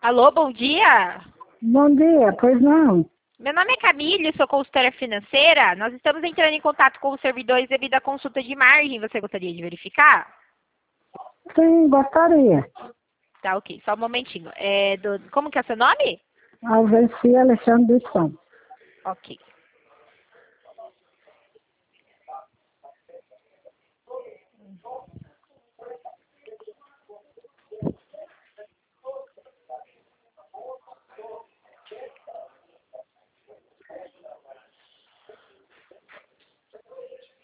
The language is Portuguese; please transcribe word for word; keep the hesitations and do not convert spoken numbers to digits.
Alô, bom dia. Bom dia, pois não. Meu nome é Camille, sou consultora financeira. Nós estamos entrando em contato com os servidores devido à consulta de margem. Você gostaria de verificar? Sim, gostaria. Tá, ok. Só um momentinho. É do... Como que é seu nome? Alveci Alexandre dos Santos. Ok.